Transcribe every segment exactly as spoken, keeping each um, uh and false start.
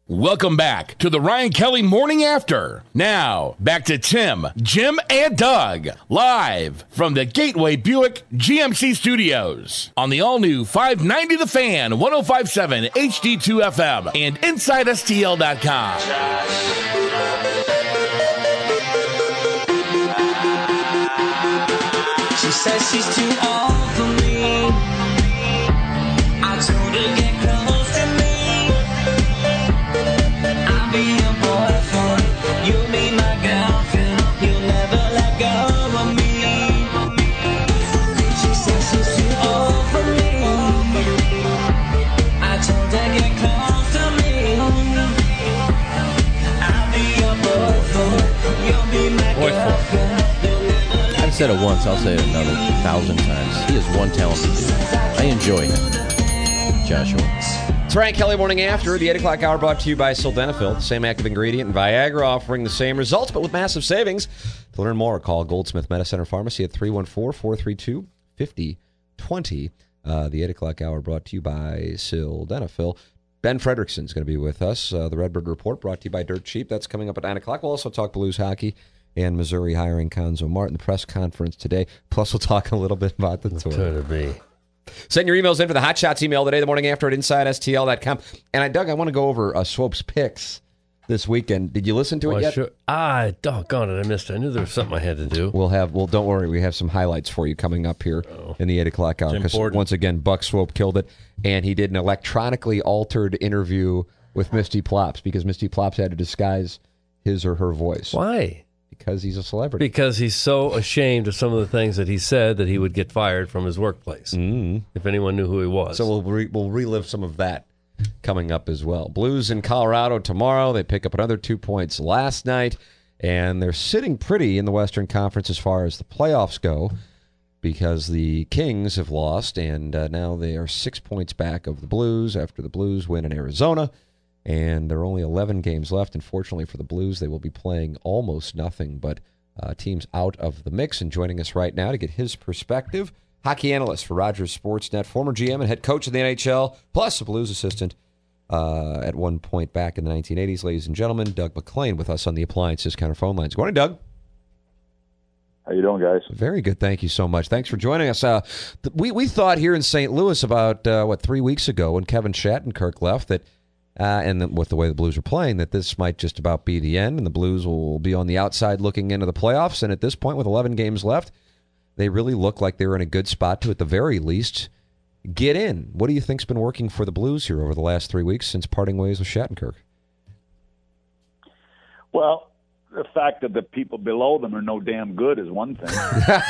Welcome back to the Ryan Kelly Morning After. Now, back to Tim, Jim, and Doug, live from the Gateway Buick G M C Studios on the all-new five ninety The Fan, one oh five point seven H D two F M, and Inside S T L dot com. She says she's too old for me. I told her get close to me. I'll be your boyfriend. You'll be my girlfriend. You'll never let go of me. She says she's too old for me. I told her get close to me. I'll be your boyfriend. You'll be my girlfriend. I've said it once, I'll say it another thousand times. He is one talented dude. I enjoy him. Joshua. It's Ryan Kelly Morning After, the eight o'clock hour brought to you by Sildenafil, the same active ingredient in Viagra, offering the same results, but with massive savings. To learn more, call Goldsmith Medicenter Pharmacy at three one four, four three two, five oh two oh. Uh, the eight o'clock hour brought to you by Sildenafil. Ben Fredrickson's going to be with us. Uh, the Redbird Report brought to you by Dirt Cheap. That's coming up at nine o'clock. We'll also talk Blues hockey and Missouri hiring Conzo Martin, the press conference today. Plus, we'll talk a little bit about the tour. Could it be? Send your emails in for the Hot Shots email today, the morning after at inside S T L dot com. And I, Doug, I want to go over uh, Swope's picks this weekend. Did you listen to it well, yet? Sure. Ah, doggone it, I missed it. I knew there was something I had to do. We'll have, well, don't worry, we have some highlights for you coming up here oh. in the eight o'clock hour. Because once again, Buck Swope killed it, and he did an electronically altered interview with Misty Plops because Misty Plops had to disguise his or her voice. Why? Because he's a celebrity. Because he's so ashamed of some of the things that he said that he would get fired from his workplace. Mm. If anyone knew who he was. So we'll re- we'll relive some of that coming up as well. Blues in Colorado tomorrow. They pick up another two points last night, and they're sitting pretty in the Western Conference as far as the playoffs go because the Kings have lost, and uh, now they are six points back of the Blues after the Blues win in Arizona. And there are only eleven games left. Unfortunately for the Blues, they will be playing almost nothing but uh, teams out of the mix. And joining us right now to get his perspective, hockey analyst for Rogers Sportsnet, former G M and head coach of the N H L, plus a Blues assistant uh, at one point back in the nineteen eighties. Ladies and gentlemen, Doug McClain with us on the Appliance Discounter phone lines. Good morning, Doug. How you doing, guys? Very good. Thank you so much. Thanks for joining us. Uh, th- we, we thought here in Saint Louis about, uh, what, three weeks ago when Kevin Shattenkirk left that Uh, and then with the way the Blues are playing, that this might just about be the end, and the Blues will be on the outside looking into the playoffs. And at this point, with eleven games left, they really look like they're in a good spot to, at the very least, get in. What do you think's been working for the Blues here over the last three weeks since parting ways with Shattenkirk? Well, the fact that the people below them are no damn good is one thing.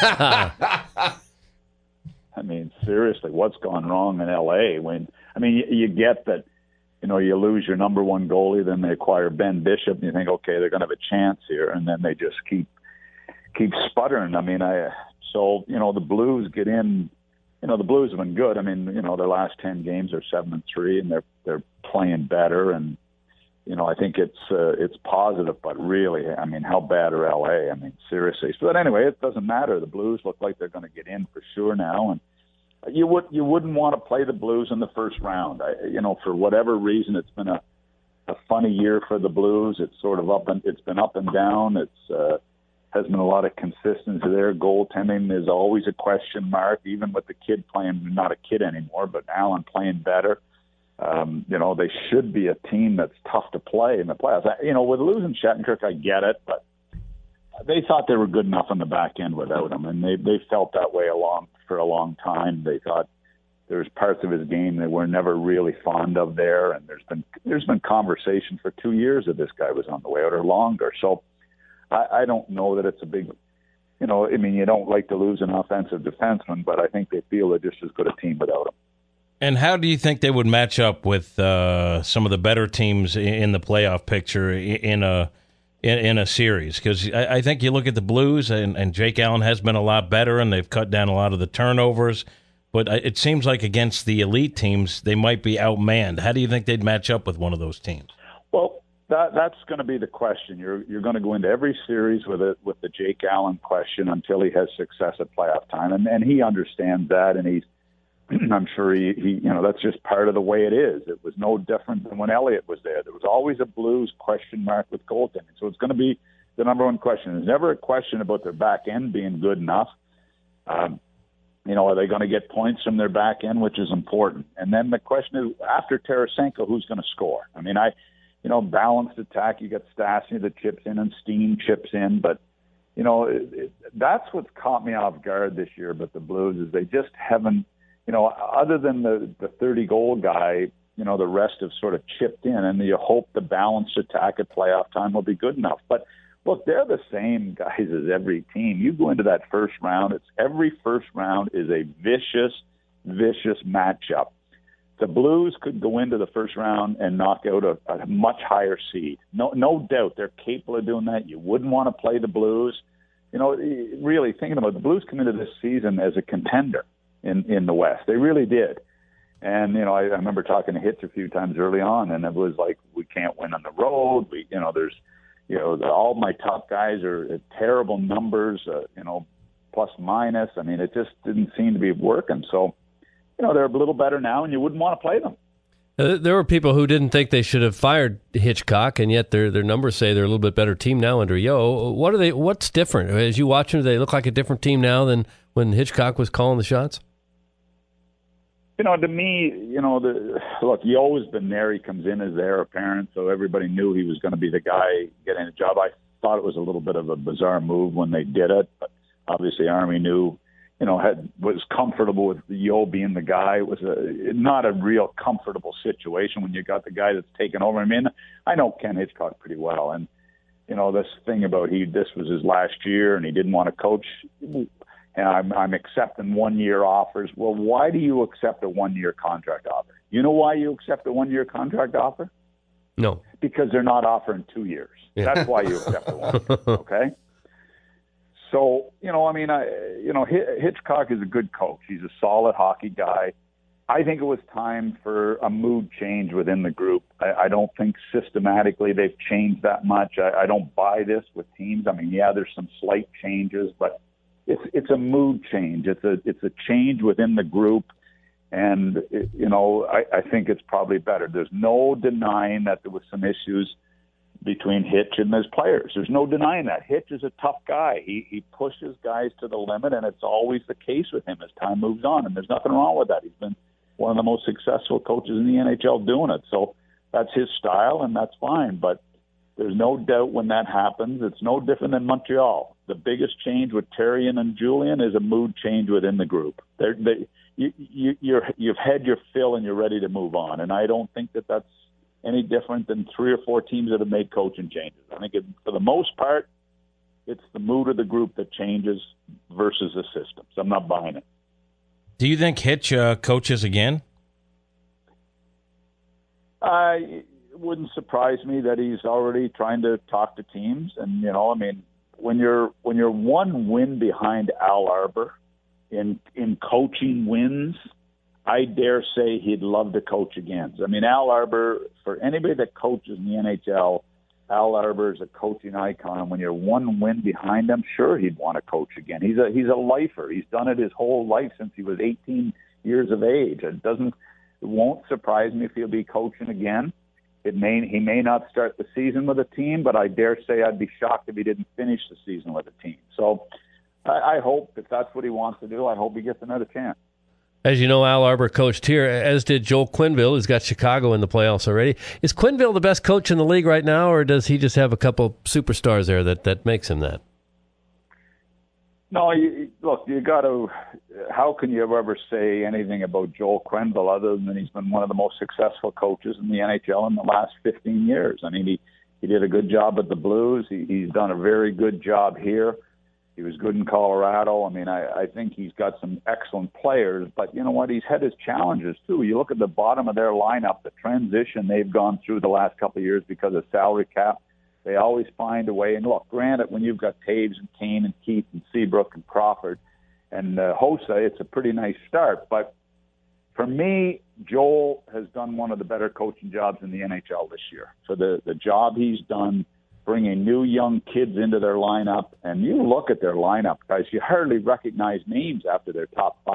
I mean, seriously, what's gone wrong in L A? When I mean, you, you get that. You know, you lose your number one goalie, then they acquire Ben Bishop, and you think, okay, they're going to have a chance here, and then they just keep keep sputtering. I mean, I so you know the Blues get in. You know, the Blues have been good. I mean, you know, their last ten games are seven and three, and they're they're playing better, and you know, I think it's uh, it's positive. But really, I mean, how bad are L A? I mean, seriously. So, but anyway, it doesn't matter. The Blues look like they're going to get in for sure now, and. You would you wouldn't want to play the Blues in the first round. I, you know, for whatever reason, it's been a, a funny year for the Blues. It's sort of up and it's been up and down. It's uh, has been a lot of consistency there. Goaltending is always a question mark, even with the kid playing not a kid anymore, but Allen playing better. Um, you know, they should be a team that's tough to play in the playoffs. I, you know, with losing Shattenkirk, I get it, but they thought they were good enough on the back end without him, and they they felt that way along for a long time. They thought there was parts of his game they were never really fond of there, and there's been there's been conversation for two years that this guy was on the way out or longer. So I, I don't know that it's a big, you know, I mean, you don't like to lose an offensive defenseman, but I think they feel they're just as good a team without him. And how do you think they would match up with uh, some of the better teams in the playoff picture in a In, in a series? Because I, I think you look at the Blues, and, and Jake Allen has been a lot better, and they've cut down a lot of the turnovers. But it seems like against the elite teams, they might be outmanned. How do you think they'd match up with one of those teams? Well, that that's going to be the question. You're you're going to go into every series with it with the Jake Allen question until he has success at playoff time, and and he understands that, and he's I'm sure he, he, you know, that's just part of the way it is. It was no different than when Elliott was there. There was always a Blues question mark with goaltending. So it's going to be the number one question. There's never a question about their back end being good enough. Um, you know, are they going to get points from their back end, which is important? And then the question is, after Tarasenko, who's going to score? I mean, I, you know, balanced attack. You got Stastny that chips in and Steen chips in, but you know, it, it, that's what's caught me off guard this year. But the Blues is they just haven't. You know, other than the the thirty-goal guy, you know, the rest have sort of chipped in, and you hope the balanced attack at playoff time will be good enough. But, look, they're the same guys as every team. You go into that first round, it's every first round is a vicious, vicious matchup. The Blues could go into the first round and knock out a, a much higher seed. No, no doubt they're capable of doing that. You wouldn't want to play the Blues. You know, really thinking about it, the Blues come into this season as a contender in, in the West. They really did. And, you know, I, I remember talking to Hitch a few times early on, and it was like, we can't win on the road. We, you know, there's, you know, the, all my top guys are at terrible numbers, uh, you know, plus minus. I mean, it just didn't seem to be working. So, you know, they're a little better now, and you wouldn't want to play them. Uh, there were people who didn't think they should have fired Hitchcock, and yet their their numbers say they're a little bit better team now under Yo. What are they? What's different? As you watch them, do they look like a different team now than when Hitchcock was calling the shots? You know, to me, you know, the look, he always been there. He comes in as the heir apparent, so everybody knew he was going to be the guy getting a job. I thought it was a little bit of a bizarre move when they did it, but obviously Army knew, you know, had was comfortable with Yo being the guy. It was a not a real comfortable situation when you got the guy that's taken over. I mean, I know Ken Hitchcock pretty well, and you know, this thing about he this was his last year and he didn't want to coach. And I'm, I'm accepting one-year offers. Well, why do you accept a one-year contract offer? You know why you accept a one-year contract offer? No. Because they're not offering two years. Yeah. That's why you accept a one year, okay? So, you know, I mean, I, you know, Hitchcock is a good coach. He's a solid hockey guy. I think it was time for a mood change within the group. I, I don't think systematically they've changed that much. I, I don't buy this with teams. I mean, yeah, there's some slight changes, but It's it's a mood change. It's a it's a change within the group, and it, you know I, I think it's probably better. There's no denying that there was some issues between Hitch and his players. There's no denying that. Hitch is a tough guy. He he pushes guys to the limit, and it's always the case with him as time moves on. And there's nothing wrong with that. He's been one of the most successful coaches in the N H L doing it. So that's his style, and that's fine. But there's no doubt when that happens, it's no different than Montreal. The biggest change with Therrien and Julian is a mood change within the group. They're, they, you, you, you're, you've had your fill and you're ready to move on. And I don't think that that's any different than three or four teams that have made coaching changes. I think it, for the most part, it's the mood of the group that changes versus the system. So I'm not buying it. Do you think Hitch uh, coaches again? Uh, it wouldn't surprise me that he's already trying to talk to teams. And, you know, I mean, when you're when you're one win behind Al Arbour in in coaching wins, I dare say he'd love to coach again. I mean, Al Arbour, for anybody that coaches in the N H L, Al Arbour is a coaching icon. When you're one win behind him, sure, he'd want to coach again. He's a he's a lifer. He's done it his whole life since he was eighteen years of age. It doesn't it won't surprise me if he'll be coaching again. It may he may not start the season with a team, but I dare say I'd be shocked if he didn't finish the season with a team. So I, I hope if that's what he wants to do, I hope he gets another chance. As you know, Al Arbour coached here, as did Joel Quenneville, who's got Chicago in the playoffs already. Is Quenneville the best coach in the league right now, or does he just have a couple superstars there that, that makes him that? No, you, look, you got to. How can you ever say anything about Joel Quenneville other than he's been one of the most successful coaches in the N H L in the last fifteen years? I mean, he, he did a good job at the Blues. He, he's done a very good job here. He was good in Colorado. I mean, I, I think he's got some excellent players, but you know what? He's had his challenges too. You look at the bottom of their lineup, the transition they've gone through the last couple of years because of salary cap. They always find a way. And look, granted, when you've got Taves and Kane and Keith and Seabrook and Crawford and uh, Hossa, it's a pretty nice start. But for me, Joel has done one of the better coaching jobs in the N H L this year. So the, the job he's done bringing new young kids into their lineup, and you look at their lineup, guys, you hardly recognize names after their top five,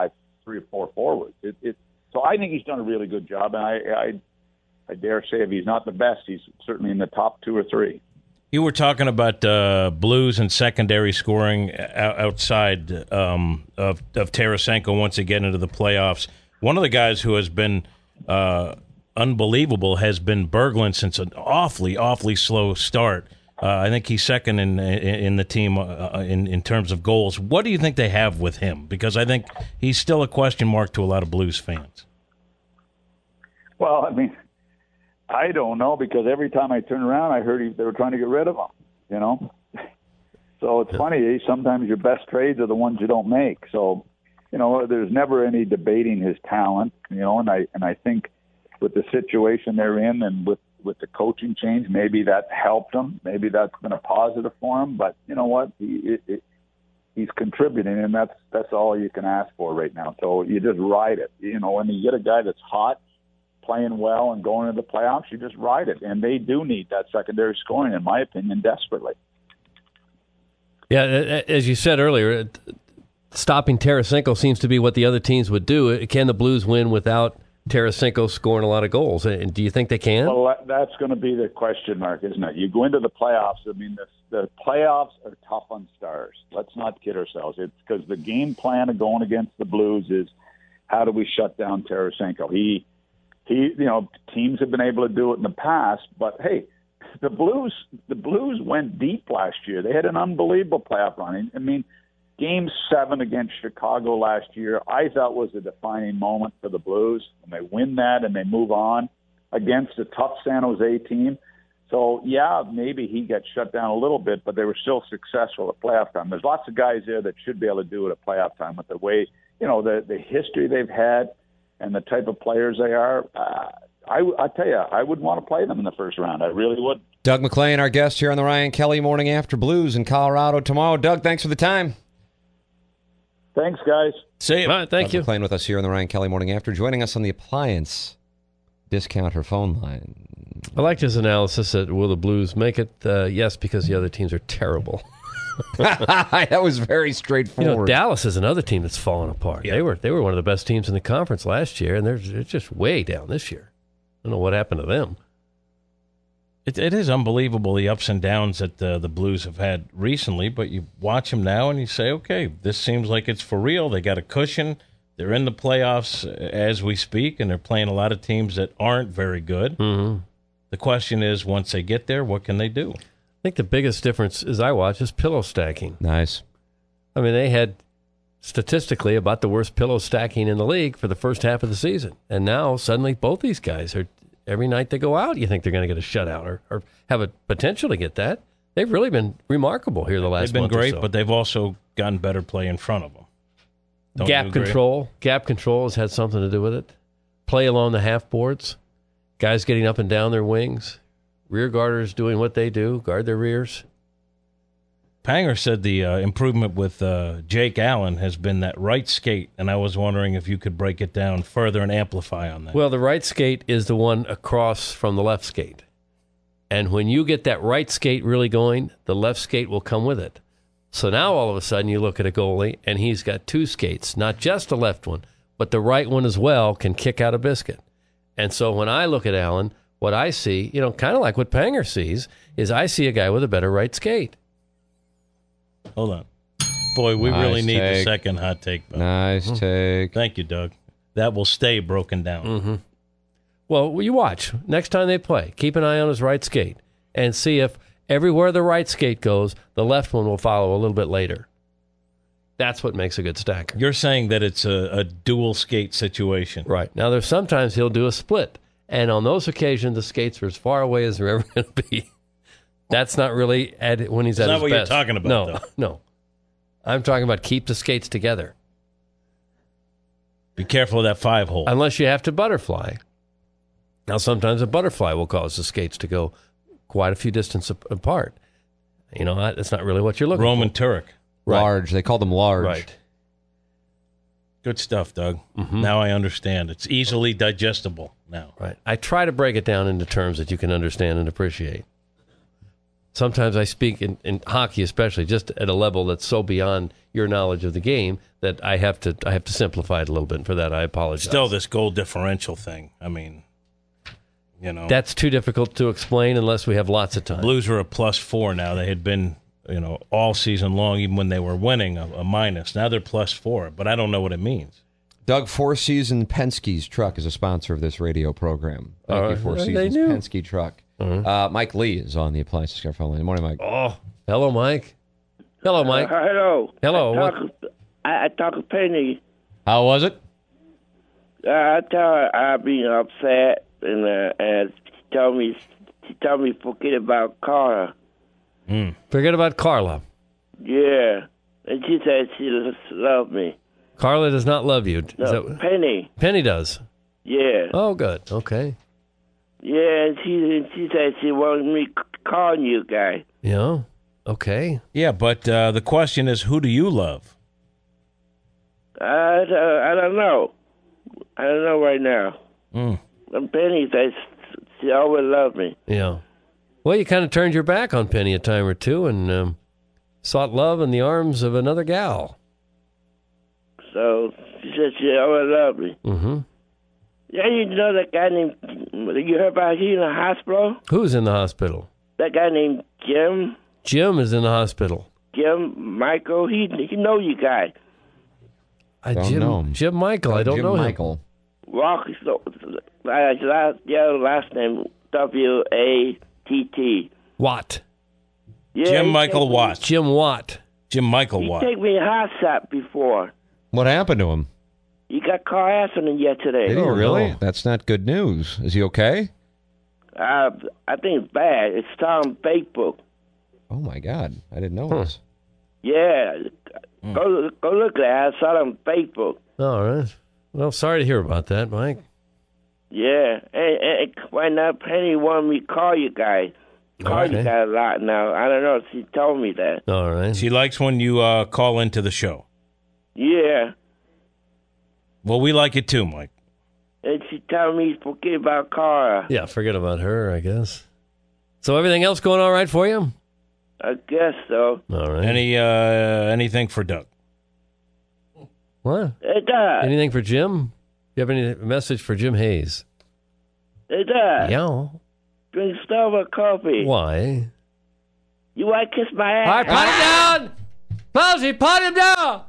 three or four forwards. It, it, so I think he's done a really good job, and I, I, I dare say if he's not the best, he's certainly in the top two or three. You were talking about uh, Blues and secondary scoring outside um, of, of Tarasenko once they get into the playoffs. One of the guys who has been uh, unbelievable has been Berglund since an awfully, awfully slow start. Uh, I think he's second in in, in the team uh, in, in terms of goals. What do you think they have with him? Because I think he's still a question mark to a lot of Blues fans. Well, I mean, I don't know, because every time I turn around, I heard he, they were trying to get rid of him, you know? So it's funny, sometimes your best trades are the ones you don't make. So, you know, there's never any debating his talent, you know, and I and I think with the situation they're in and with, with the coaching change, maybe that helped him. Maybe that's been a positive for him. But you know what? He, it, it, he's contributing, and that's that's all you can ask for right now. So you just ride it. You know, when you get a guy that's hot, playing well and going into the playoffs, you just ride it. And they do need that secondary scoring, in my opinion, desperately. Yeah, as you said earlier, stopping Tarasenko seems to be what the other teams would do. Can the Blues win without Tarasenko scoring a lot of goals? And do you think they can? Well, that's going to be the question mark, isn't it? You go into the playoffs. I mean, the, the playoffs are tough on Stars. Let's not kid ourselves. It's because the game plan of going against the Blues is how do we shut down Tarasenko? He He, you know, teams have been able to do it in the past, but hey, the Blues, the Blues went deep last year. They had an unbelievable playoff run. I mean, Game Seven against Chicago last year, I thought was a defining moment for the Blues, and they win that and they move on against a tough San Jose team. So yeah, maybe he got shut down a little bit, but they were still successful at playoff time. There's lots of guys there that should be able to do it at playoff time with the way, you know, the the history they've had and the type of players they are. uh, I, I tell you, I would want to play them in the first round. I really would. Doug MacLean, our guest here on the Ryan Kelly Morning After. Blues in Colorado tomorrow. Doug, thanks for the time. Thanks, guys. See you. All right, thank Doug you. MacLean with us here on the Ryan Kelly Morning After, joining us on the Appliance Discounter phone line. I liked his analysis that will the Blues make it? Uh, yes, because the other teams are terrible. That was very You straightforward. know, Dallas is another team that's fallen apart. Yeah. They were they were one of the best teams in the conference last year, and they're, they're just way down this year. I don't know what happened to them. It, it is unbelievable the ups and downs that the, the Blues have had recently, but you watch them now and you say, okay, this seems like it's for real. They got a cushion. They're in the playoffs as we speak, and they're playing a lot of teams that aren't very good. Mm-hmm. The question is, once they get there, what can they do? I think the biggest difference, as I watch, is pillow stacking. Nice. I mean, they had statistically about the worst pillow stacking in the league for the first half of the season. And now suddenly both these guys are, every night they go out, you think they're going to get a shutout or, or have a potential to get that. They've really been remarkable here the last They've been month or great, so. but they've also gotten better play in front of them. Don't you Gap agree? control. Gap control has had something to do with it. Play along the half boards. Guys getting up and down their wings. Rear guarders doing what they do, guard their rears. Panger said the uh, improvement with uh, Jake Allen has been that right skate, and I was wondering if you could break it down further and amplify on that. Well, the right skate is the one across from the left skate. And when you get that right skate really going, the left skate will come with it. So now all of a sudden you look at a goalie, and he's got two skates, not just the left one, but the right one as well can kick out a biscuit. And so when I look at Allen, what I see, you know, kind of like what Panger sees, is I see a guy with a better right skate. Hold on. Boy, we Nice really need the take. second hot take. Though. Nice take. Thank you, Doug. That will stay broken down. Mm-hmm. Well, you watch. Next time they play, keep an eye on his right skate and see if everywhere the right skate goes, the left one will follow a little bit later. That's what makes a good stacker. You're saying that it's a, a dual skate situation. Right. Now, there's sometimes he'll do a split. And on those occasions, the skates are as far away as they're ever going to be. That's not really at when he's That's at not his what you're best. talking about, No, though. no. I'm talking about keep the skates together. Be careful of that five hole. Unless you have to butterfly. Now, sometimes a butterfly will cause the skates to go quite a few distance a- apart. You know, that's not really what you're looking Roman for. Turek. Right. Large. They call them large. Right. Good stuff, Doug. Mm-hmm. Now I understand. It's easily digestible now. Right. I try to break it down into terms that you can understand and appreciate. sometimes I speak in, in hockey, especially, just at a level that's so beyond your knowledge of the game that I have to I have to simplify it a little bit. And for that, I apologize. Still, this goal differential thing. I mean, you know, that's too difficult to explain unless we have lots of time. Blues are a plus four now. They had been, you know, all season long, even when they were winning, a, a minus. Now they're plus four, but I don't know what it means. Doug, Four Seasons Penske's Truck is a sponsor of this radio program. Thank Uh, you, Four they Seasons knew. Penske Truck. Uh, Mike Lee is on the Appliance Discovery phone line. Good morning, Mike. Oh, hello, Mike. Hello, Mike. Uh, hello. Hello, I what- talk, I, I talk to Penny. How was it? Uh, I tell her I've been upset, and uh, and she told me she told me forget about Carla. Forget about Carla. Yeah, and she said she just loved me. Carla does not love you. Is No, that- Penny. Penny does. Yeah. Oh, good. Okay. Yeah, and she and she said she wanted me c- calling you guys. Yeah. Okay. Yeah, but uh, the question is, who do you love? I uh, I don't know. I don't know right now. Mm. And Penny says she always loved me. Yeah. Well, you kind of turned your back on Penny a time or two and um, sought love in the arms of another gal. So she said she always loved me. Mm-hmm. Yeah, you know that guy named, you heard about he in the hospital? Who's in the hospital? That guy named Jim, Jim is in the hospital. Jim Michael, he he know you guys. I, Don't Jim, know him. Jim Michael. I don't Jim know Michael. Walk, so, last, last, yeah, last name, W A T T. him. Watt. Yeah, Jim he Michael take me- Watt. Jim Watt. Jim Michael He Watt. take me hot shot before. What happened to him? He got car accident yesterday. Did he Oh, really? no. That's not good news. Is he okay? Uh, I think it's bad. It's on Facebook. Oh, my God. I didn't know Huh. this. Yeah, Hmm. go go look at it. I saw it on Facebook. All right. Well, sorry to hear about that, Mike. Yeah, and, and right now Penny wanted me to call you guys. Call Okay. you guys a lot now. I don't know. She told me that. All right. She likes when you uh, call into the show. Yeah, Well, we like it too, Mike. and she told me forget about Cara. Yeah, forget about her, I guess. So everything else going all right for you? I guess so. All right. Any uh, anything for Doug? What? Hey, Dad. Anything for Jim? You have any message for Jim Hayes? Hey, Dad. Yeah. Drink Starbucks coffee. Why? You want to kiss my All right, ass? pot him down! Palsy, pot him down!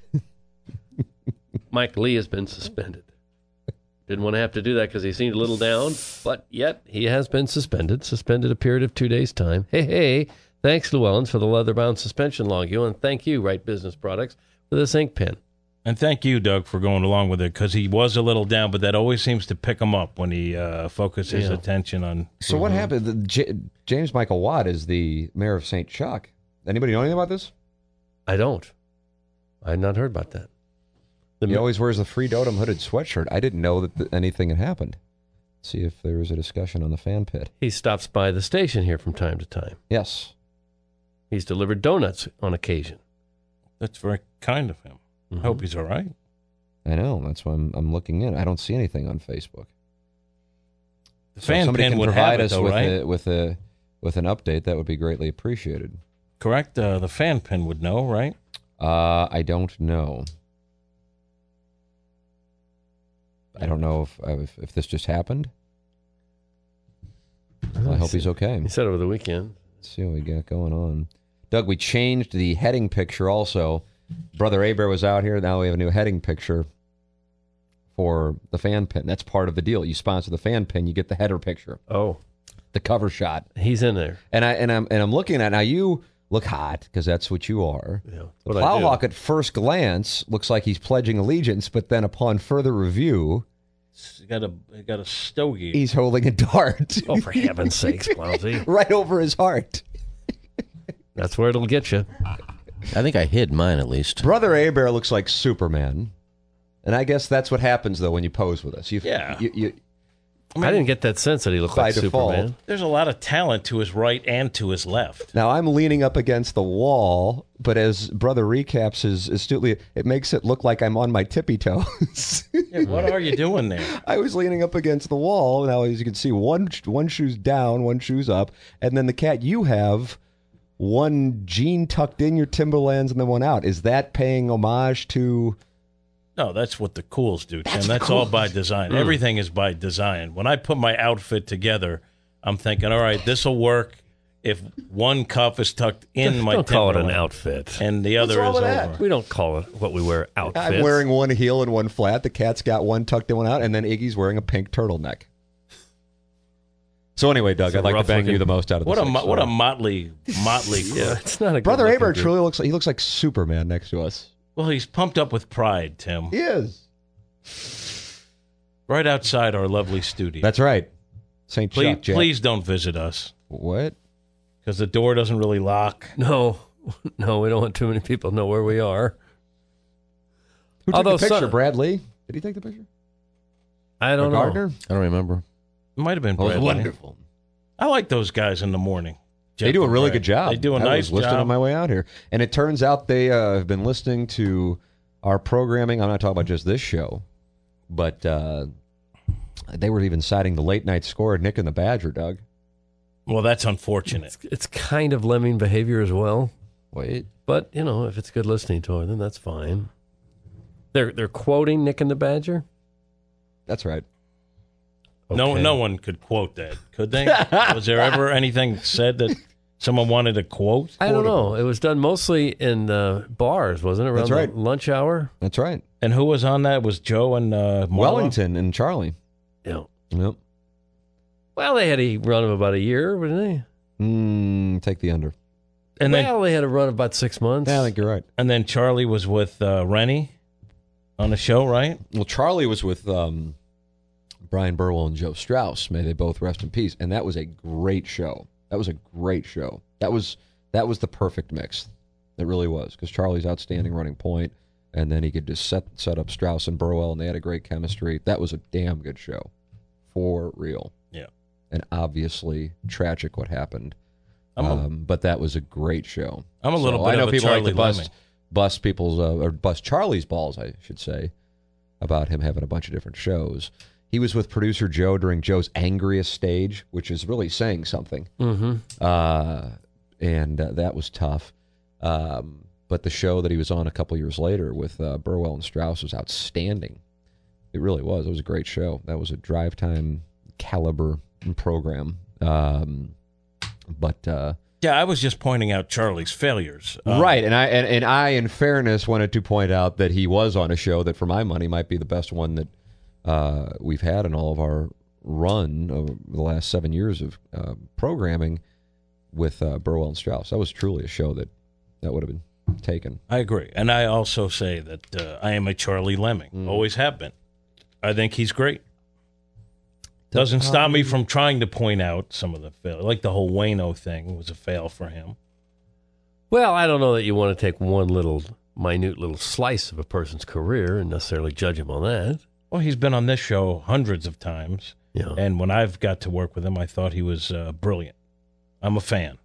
Mike Lee has been suspended. Didn't want to have to do that because he seemed a little down, but yet he has been suspended. Suspended a period of two days' time. Hey, hey, thanks, Llewellyn's, for the leather-bound suspension logio, and thank you, Right Business Products, for this ink pen. And thank you, Doug, for going along with it, because he was a little down, but that always seems to pick him up when he uh, focuses Yeah. attention on. So what happened? The, J- James Michael Watt is the mayor of Saint Chuck. Anybody know anything about this? I don't. I had not heard about that. The He always wears the Free Dotem hooded sweatshirt. I didn't know that th- anything had happened. Let's see if there was a discussion on the fan pit. He stops by the station here from time to time. Yes. He's delivered donuts on occasion. That's very kind of him. I hope he's all right. I know. That's why I'm, I'm looking in. I don't see anything on Facebook. The So if fan somebody pin can would provide have it, us though, with right? a, with a with an update, that would be greatly appreciated. Correct? Uh, the fan pin would know, right? Uh, I don't know. I don't know if if, if this just happened. I hope he's okay. He said over the weekend. Let's see what we got going on. Doug, we changed the heading picture also. Brother Aber was out here. Now we have a new heading picture for the fan pin. That's part of the deal. You sponsor the fan pin, you get the header picture, Oh, the cover shot. he's in there. And I and I'm and I'm looking at now. You look hot because that's what you are. Yeah, that's The what I do. Plowhawk at first glance looks like he's pledging allegiance, but then upon further review, He's got a he got a stogie. he's holding a dart Oh, for heaven's sakes, Plowsy. right over his heart. That's where it'll get you. I think I hid mine at least. Brother Aber looks like Superman, and I guess that's what happens though when you pose with us. You, Yeah. you, you I didn't get that sense that he looked By like default. Superman. There's a lot of talent to his right and to his left. Now, I'm leaning up against the wall, but as Brother recaps as astutely, it makes it look like I'm on my tippy toes. Yeah, what are you doing there? I was leaning up against the wall. Now, as you can see, one one shoe's down, one shoe's up. And then the cat, you have one jean tucked in your Timberlands and then one out. Is that paying homage to... No, that's what the cools do, Tim. That's, that's all by design. Mm. Everything is by design. When I put my outfit together, I'm thinking, all right, this will work if one cuff is tucked in my Don't call it an Timberland outfit. and the other wrong is with over. that? We don't call it what we wear outfits. I'm wearing one heel and one flat. The cat's got one tucked in, one out. And then Iggy's wearing a pink turtleneck. So anyway, Doug, It's a I'd like to rough bang looking- you the most out of the What a six, mo- what so. a motley motley crew. Yeah, it's not a good Brother looking Aber group. truly looks like, he looks like Superman next to us. Well, he's pumped up with pride, Tim. He is. Right outside our lovely studio. That's right. Saint please, Chuck, Jack. please don't visit us What? because the door doesn't really lock. No, no, we don't want too many people to know where we are. Who took Although the picture? some- Brad Lee? Did he take the picture? I don't Or know. Gardner? I don't remember. It might have been Oh, it was Bradley. wonderful. I like those guys in the morning. They Jeff do a and really Brad. good job. They do a I nice was listening job. on my way out here. And it turns out they uh, have been listening to our programming. I'm not talking about just this show, but uh, they were even citing the late night score, Nick and the Badger, Doug. Well, that's unfortunate. It's, it's kind of lemming behavior as well. Wait. But, you know, if it's good listening to it, then that's fine. They're they're quoting Nick and the Badger? That's right. No, Okay. no one could quote that, could they? Was there ever anything said that someone wanted to quote? I don't know. It was done mostly in uh, bars, wasn't it? Around That's right. the lunch hour? That's right. And who was on that? It was Joe and uh, Marlo? Wellington and Charlie. Yeah. Yep. Well, they had a run of about a year, didn't they? Mm, take the under. And then, well, they had a run of about six months. Yeah, I think you're right. and then Charlie was with uh, Rennie on the show, right? Well, Charlie was with um, Brian Burwell and Joe Strauss. May they both rest in peace. And that was a great show. That was a great show. That was that was the perfect mix. It really was, because Charlie's outstanding running point, and then he could just set set up Strauss and Burwell, and they had a great chemistry. That was a damn good show, for real. Yeah. And obviously tragic what happened. I'm a, Um, but that was a great show. I'm a little So bit I know of a people Charlie like to bust, Lemming. bust people's uh, or bust Charlie's balls, I should say, about him having a bunch of different shows. He was with producer Joe during Joe's angriest stage, which is really saying something. Mm-hmm. Uh, and uh, that was tough. Um, but the show that he was on a couple years later with uh, Burwell and Strauss was outstanding. It really was. It was a great show. That was a drive time caliber program. Um, but uh, Yeah, I was just pointing out Charlie's failures. Um, right, and I and, and I, in fairness, wanted to point out that he was on a show that, for my money, might be the best one that uh, we've had in all of our run of the last seven years of uh, programming with uh, Burwell and Strauss. That was truly a show that that would have been taken. I agree. And I also say that uh, I am a Charlie Lemming. Mm. Always have been. I think he's great. Doesn't stop me from trying to point out some of the fail. Like the whole Wayno thing was a fail for him. Well, I don't know that you want to take one little, minute little slice of a person's career and necessarily judge him on that. Well, he's been on this show hundreds of times. Yeah. And when I've got to work with him, I thought he was uh, brilliant. I'm a fan.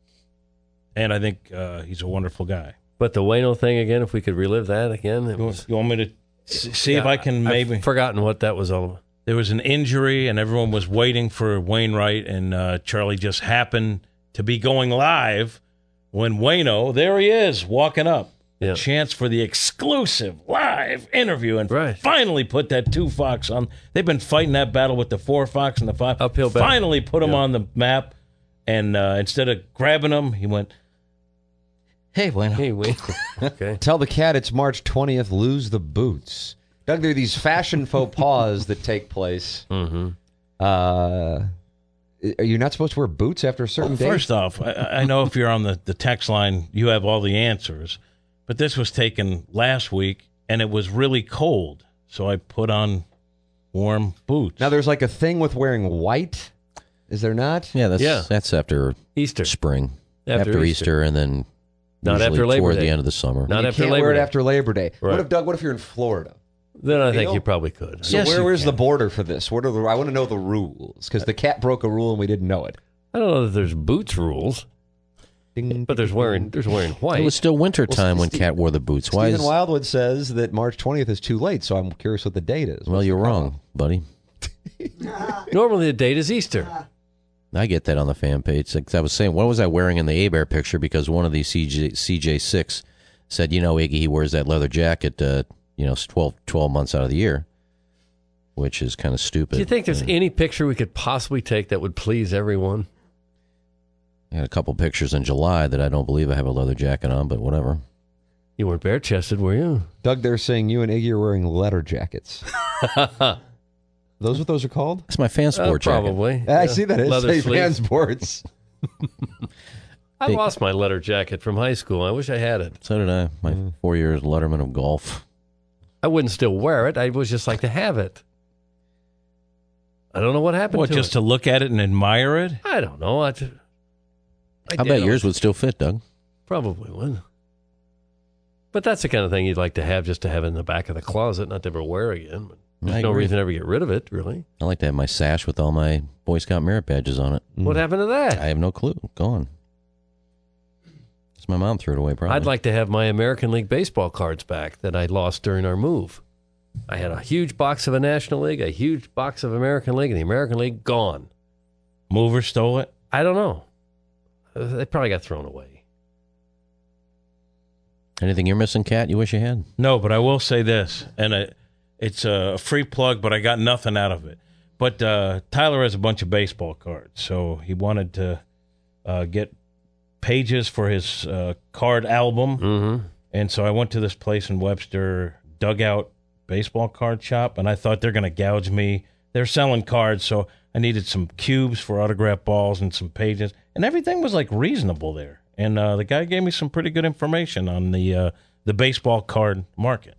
And I think uh, he's a wonderful guy. But the Wayno thing again, if we could relive that again, it You was, want, you want me to s- see if I can maybe... I've forgotten what that was all about. There was an injury, and everyone was waiting for Wainwright, and uh, Charlie just happened to be going live when Wayno, there he is, walking up. Yeah. A chance for the exclusive live interview, and Right. finally put that two Fox on. They've been fighting that battle with the four Fox and the five. Uphill battle. Finally put him Yeah. on the map, and uh, instead of grabbing him, he went, hey, Wayno. Hey, wait. Okay. Tell the cat it's March twentieth, lose the boots. Doug, there are these fashion faux pas that take place. Mm-hmm. Uh, are you not supposed to wear boots after a certain Well, date? first off, I, I know if you're on the, the text line, you have all the answers. But this was taken last week, and it was really cold. So I put on warm boots. Now, there's like a thing with wearing white. Is there not? Yeah, that's Yeah. that's after Easter. spring, After after, Easter. Easter. and then Not usually after Labor toward Day. the end of the summer. Not you after can't Labor wear it Day. after Labor Day. Right. What if, Doug, what if you're in Florida? Then I think Deal? you probably could. So Yes, where you where's the can. border for this? What are the? I want to know the rules because the cat broke a rule and we didn't know it. I don't know that there's boots rules, Ding, but there's wearing there's wearing white. It was still winter Well, time when Steve- Cat wore the boots. Why Stephen is? Wildwood says that March twentieth is too late, so I'm curious what the date is. Well, What's you're the wrong, buddy. Normally the date is Easter. I get that on the fan page. Like I was saying, what was I wearing in the A-Bear picture? Because one of the C J, C J six said, you know, Iggy, he wears that leather jacket, uh, you know, twelve, twelve months out of the year, which is kind of stupid. Do you think there's Yeah. any picture we could possibly take that would please everyone? I had a couple pictures in July that I don't believe I have a leather jacket on, but whatever. You weren't bare chested, were you? Doug, they're saying you and Iggy are wearing letter jackets. Those what those are called? It's my fan sport Uh, jacket. probably. I Yeah. see that. It Leather says sleeves. fan sports. I lost my letter jacket from high school. I wish I had it. So did I. My Mm. four years Letterman of golf. I wouldn't still wear it. I would just like to have it. I don't know what happened What, to just it. to look at it and admire it? I don't know. I, just, I I did bet it. yours would still fit, Doug. Probably would. But that's the kind of thing you'd like to have just to have in the back of the closet, not to ever wear again. But I there's no agree. reason to ever get rid of it, really. I like to have my sash with all my Boy Scout merit badges on it. What happened to that? I have no clue. Gone. It's my mom threw it away, probably. I'd like to have my American League baseball cards back that I lost during our move. I had a huge box of a National League, a huge box of American League, and the American League gone. Mover stole it? I don't know. Uh, They probably got thrown away. Anything you're missing, Cat, you wish you had? No, but I will say this, and I, it's a free plug, but I got nothing out of it. But uh, Tyler has a bunch of baseball cards, so he wanted to uh, get pages for his uh, card album. Mm-hmm. And so I went to this place in Webster, Dugout Baseball Card Shop, and I thought they're going to gouge me. They're selling cards, so I needed some cubes for autograph balls and some pages, and everything was like reasonable there. And uh, the guy gave me some pretty good information on the uh, the baseball card market.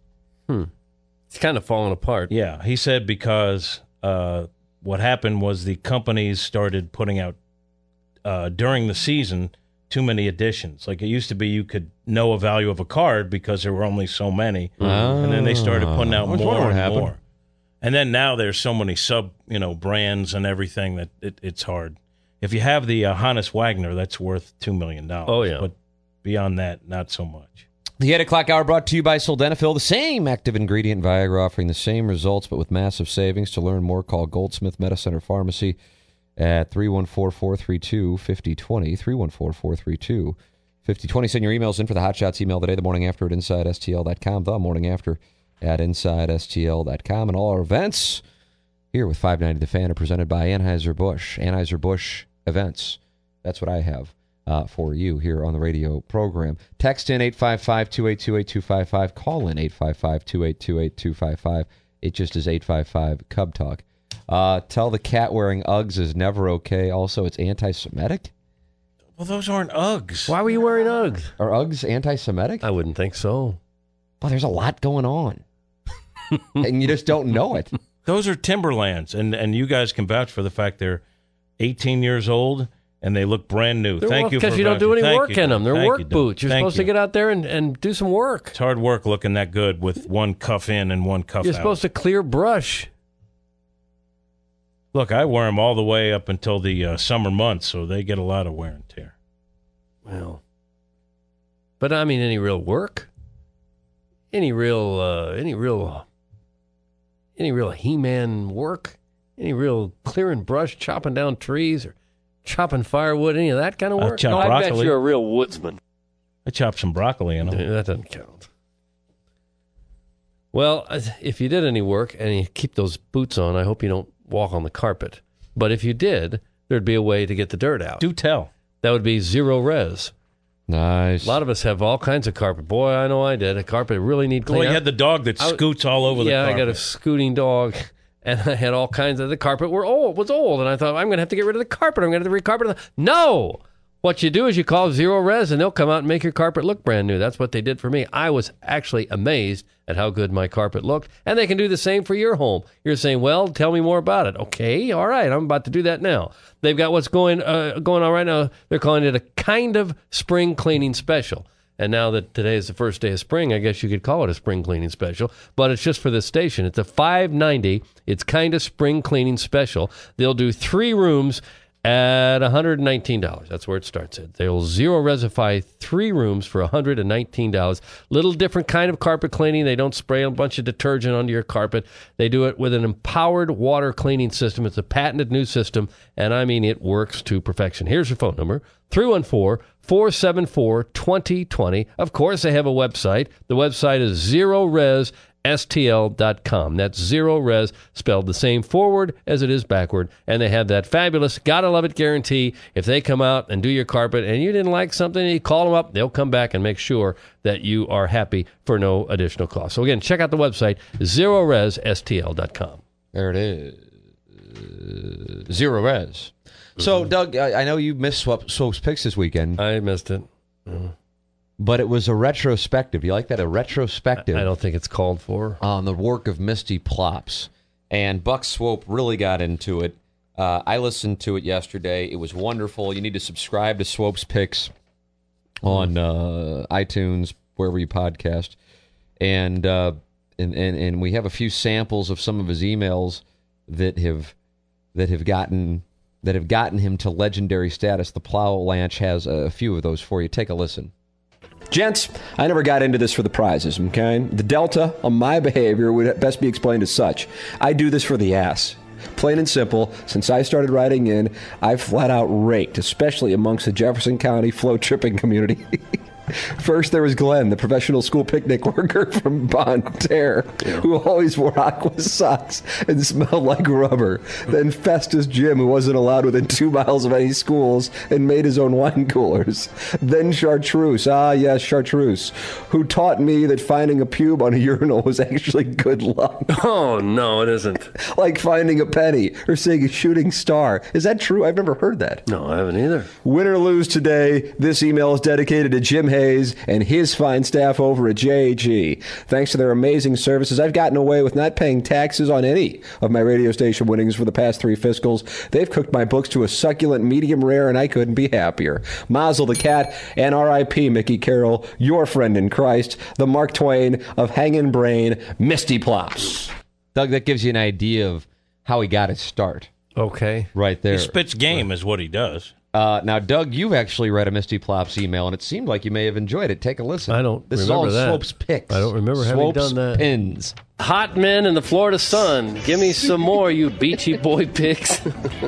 It's kind of falling apart. Yeah, he said because uh, what happened was the companies started putting out uh, during the season too many editions. Like it used to be, you could know a value of a card because there were only so many, and then they started putting out I was more wondering and what happened. more. And then now there's so many sub, you know, brands and everything that it, it's hard. If you have the uh, Hannes Wagner, that's worth two million dollars. Oh, yeah. But beyond that, not so much. The eight o'clock hour brought to you by Sildenafil, the same active ingredient Viagra, offering the same results but with massive savings. To learn more, call Goldsmith Medicenter Pharmacy at three one four, four three two, five zero two zero, three one four, four three two, five zero two zero. Send your emails in for the Hot Shots email today, the morning after at inside S T L dot com, the morning after at inside S T L dot com, and all our events here with five ninety The Fan are presented by Anheuser-Busch. Anheuser-Busch events. That's what I have uh, for you here on the radio program. Text in eight five five, two eight two, eight two five five. Call in eight five five, two eight two, eight two five five. It just is eight five five Cub Talk. Uh, tell the cat wearing Uggs is never okay. Also, it's anti-Semitic? Well, those aren't Uggs. Why were you wearing Uggs? Are Uggs anti-Semitic? I wouldn't think so. Well, there's a lot going on. And you just don't know it. Those are Timberlands, and, and you guys can vouch for the fact they're eighteen years old and they look brand new. They're Thank well, you for because you don't do vouching. any Thank work you, in them. They're Thank work you, Doug. boots. You're Thank supposed to you. get out there and, and do some work. It's hard work looking that good with one cuff in and one cuff You're out. supposed to clear brush. Look, I wear them all the way up until the uh, summer months, so they get a lot of wear and tear. Well, but I mean, any real work, any real, uh, any real, any real He-Man work, any real clearing brush, chopping down trees, or chopping firewood, any of that kind of I'll work. chop No, I bet broccoli. you're a real woodsman. I chop some broccoli in them. That doesn't count. Well, if you did any work and you keep those boots on, I hope you don't walk on the carpet. But if you did, there'd be a way to get the dirt out. Do tell. That would be zero res. Nice. A lot of us have all kinds of carpet. Boy, I know I did. A carpet really need clean. Well, you had the dog that I- scoots all over the yeah, carpet. I got a scooting dog, and I had all kinds of the carpet were old was old, and I thought I'm going to have to get rid of the carpet. I'm going to have to recarpet. The... No, what you do is you call zero res, and they'll come out and make your carpet look brand new. That's what they did for me. I was actually amazed at how good my carpet looked, and they can do the same for your home. You're saying, well, tell me more about it. Okay, all right, I'm about to do that now. They've got what's going uh, going on right now. They're calling it a kind of spring cleaning special. And now that today is the first day of spring, I guess you could call it a spring cleaning special. But it's just for this station. It's a five ninety. It's kind of spring cleaning special. They'll do three rooms at one hundred nineteen dollars. That's where it starts at. They'll zero resify three rooms for one hundred nineteen dollars. Little different kind of carpet cleaning. They don't spray a bunch of detergent onto your carpet. They do it with an empowered water cleaning system. It's a patented new system, and I mean it works to perfection. Here's your phone number, three one four, four seven four, two zero two zero. Of course, they have a website. The website is zero res S T L dot com. That's Zero Res, spelled the same forward as it is backward. And they have that fabulous, gotta love it guarantee. If they come out and do your carpet and you didn't like something, you call them up, they'll come back and make sure that you are happy for no additional cost. So again, check out the website, Zero Res S T L dot com. There it is. Zero Res. So, Doug, I, I know you missed Swop, Swope's picks this weekend. I missed it. Mm. But it was a retrospective. You like that? A retrospective. I don't think it's called for. On the work of Misty Plops. And Buck Swope really got into it. Uh, I listened to it yesterday. It was wonderful. You need to subscribe to Swope's Picks on uh, iTunes, wherever you podcast. And, uh, and, and, and we have a few samples of some of his emails that have that have gotten that have gotten him to legendary status. The Plow Lanch has a few of those for you. Take a listen. Gents, I never got into this for the prizes, okay? The delta on my behavior would best be explained as such. I do this for the ass. Plain and simple, since I started riding in, I've flat out raked, especially amongst the Jefferson County float tripping community. First, there was Glenn, the professional school picnic worker from Bonne Terre, who always wore aqua socks and smelled like rubber. Then Festus Jim, who wasn't allowed within two miles of any schools and made his own wine coolers. Then Chartreuse, ah yes, Chartreuse, who taught me that finding a pube on a urinal was actually good luck. Oh, no, it isn't. Like finding a penny or seeing a shooting star. Is that true? I've never heard that. No, I haven't either. Win or lose today, this email is dedicated to Jim Hayes and his fine staff over at J A G. Thanks to their amazing services, I've gotten away with not paying taxes on any of my radio station winnings for the past three fiscals. They've cooked my books to a succulent medium rare, and I couldn't be happier. Mazel the cat, and R I P Mickey Carroll, your friend in Christ, the Mark Twain of Hangin' Brain, Misty Plops. Doug, that gives you an idea of how he got his start. Okay. Right there. He spits game is what he does. Uh, now, Doug, you've actually read a Misty Plops email, and it seemed like you may have enjoyed it. Take a listen. I don't this remember is all that. Swope's picks. I don't remember having Swope's done that. Pins. Hot men in the Florida sun. Give me some more, you beachy boy pics.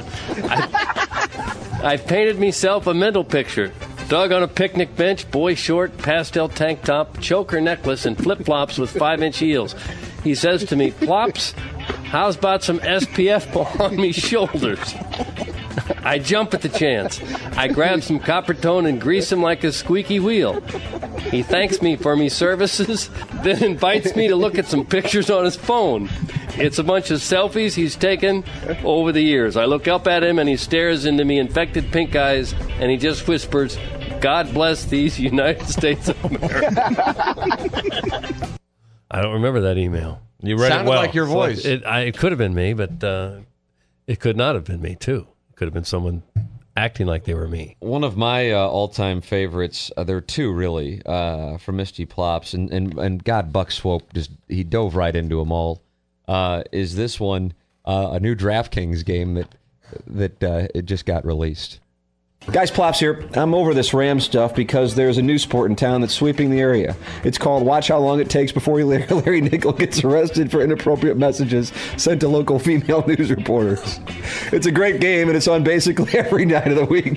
I, I painted myself a mental picture. Doug on a picnic bench, boy short, pastel tank top, choker necklace, and flip-flops with five-inch heels. He says to me, Plops, how's about some S P F on me shoulders? I jump at the chance. I grab some copper tone and grease him like a squeaky wheel. He thanks me for me services, then invites me to look at some pictures on his phone. It's a bunch of selfies he's taken over the years. I look up at him and he stares into me infected pink eyes and he just whispers, God bless these United States of America. I don't remember that email. You read Sounded it well. like your voice. It, I, it could have been me, but uh, it could not have been me, too. It could have been someone acting like they were me. One of my uh, all-time favorites, uh, there are two really, uh, from Misty Plops, and, and, and God, Buck Swope, just he dove right into them all, uh, is this one, uh, a new DraftKings game that, that uh, it just got released. Guys, Plops here. I'm over this Ram stuff because there's a new sport in town that's sweeping the area. It's called Watch How Long It Takes Before Larry Nickel Gets Arrested for Inappropriate Messages Sent to Local Female News Reporters. It's a great game, and it's on basically every night of the week.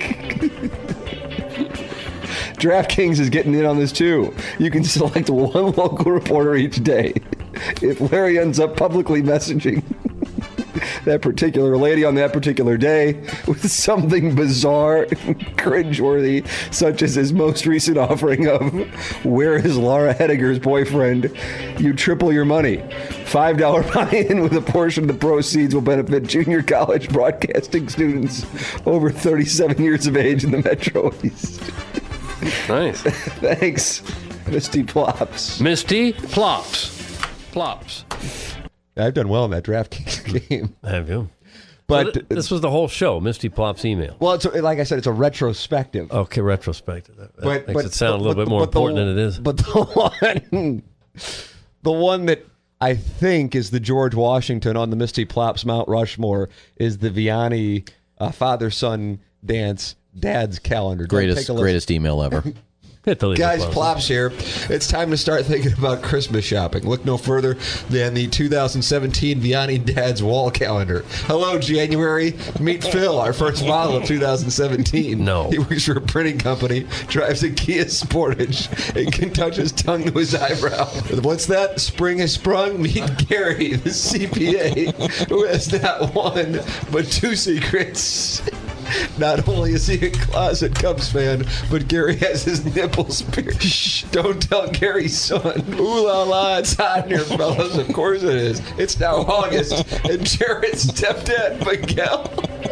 DraftKings is getting in on this, too. You can select one local reporter each day. If Larry ends up publicly messaging that particular lady on that particular day with something bizarre and cringeworthy, such as his most recent offering of Where is Laura Hediger's boyfriend, you triple your money. five dollars buy-in with a portion of the proceeds will benefit junior college broadcasting students over thirty-seven years of age in the Metro East. Nice. Thanks, Misty Plops. Misty Plops. Plops. I've done well in that DraftKings game. Have you? But So th- this was the whole show, Misty Plop's email. well, it's a, like I said, it's a retrospective. Okay, retrospective. That, that but makes but, it sound a little but- bit more but the- important than it is. But the one, the one that I think is the George Washington on the Misty Plop's Mount Rushmore is the Vianney uh, father-son dance dad's calendar. Take Greatest a listen. greatest email ever. Hit the lever Guys, close. Plops here. It's time to start thinking about Christmas shopping. Look no further than the two thousand seventeen Vianney Dad's Wall Calendar. Hello, January. Meet Phil, our first model of two thousand seventeen. No. He works for a printing company, drives a Kia Sportage, and can touch his tongue to his eyebrow. What's that? Spring has sprung. Meet Gary, the C P A, who has not one, but two secrets. Not only is he a closet Cubs fan, but Gary has his nipples pierced. Shh, don't tell Gary's son. Ooh la la, it's hot in here, fellas. Of course it is. It's now August, and Jared's stepdad, Miguel.